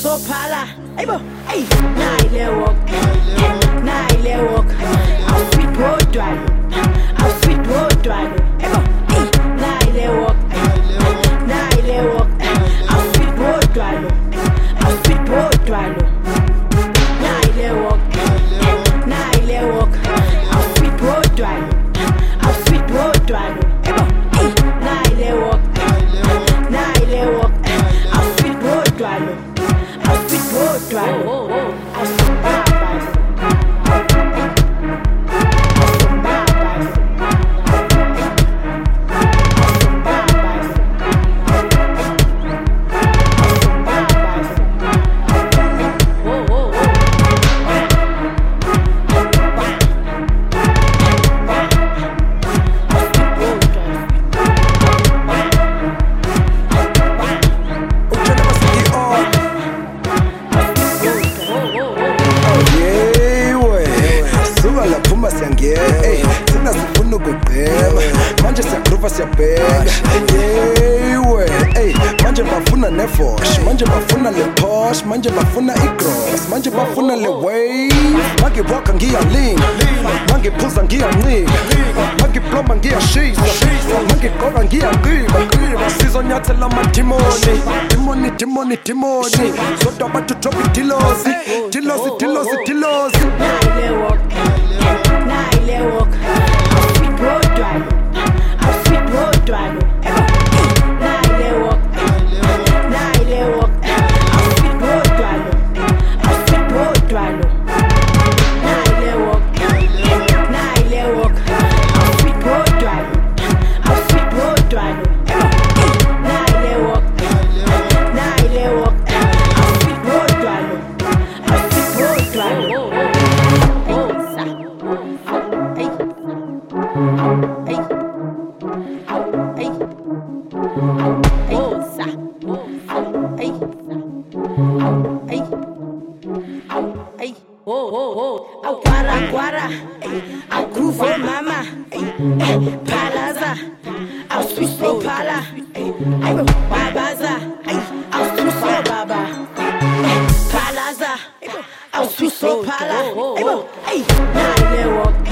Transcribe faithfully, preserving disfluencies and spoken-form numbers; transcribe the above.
so pala. Hey, bo, hey, nah, ile walk, nah, ile walk. I'll sweet road drive, I'll sweet road drive. Hey, bo, hey, nah, ile walk, nah, ile walk. I'll sweet road drive, I'll sweet road drive. Nah, ile walk, nah, ile walk. I'll sweet road drive, I'll sweet road drive. Hey, bo, hey, nah, ile walk, nah, ile walk. I'll sweet road drive. I'll sweet road drive. I'll sweet bye bye. Sina sifuna ukugqema manje siyagroova siyabheka yewe ey manje bafuna nevosh manje bafuna le posh manje bafuna igross manje bafuna le wave mangiwalka ngiyalinga mangiphuza ngiyancika mangibloma ngiyashisa mangigqoka ngiyanqiba sizonyathela amadimoni dimoni dimoni dimoni zodwa abantu drop idilosi dilosi dilosi dilosi. Nah, ile walk, I'll sweet road drive, I'll sweet road drive. Nah, ile walk, nah, ile walk, I'll sweet road drive, I'll sweet road drive. Nah, ile walk, nah, ile walk, I'll sweet road drive, I'll sweet road drive. Nah, ile walk, nah, ile walk, I'll sweet road drive, I'll sweet road drive. Au guara guara, au groove oh mama, palaza, au swiss so pala, au babaza, au swiss so baba, palaza, au swiss so pala, hey, nah, ile walk.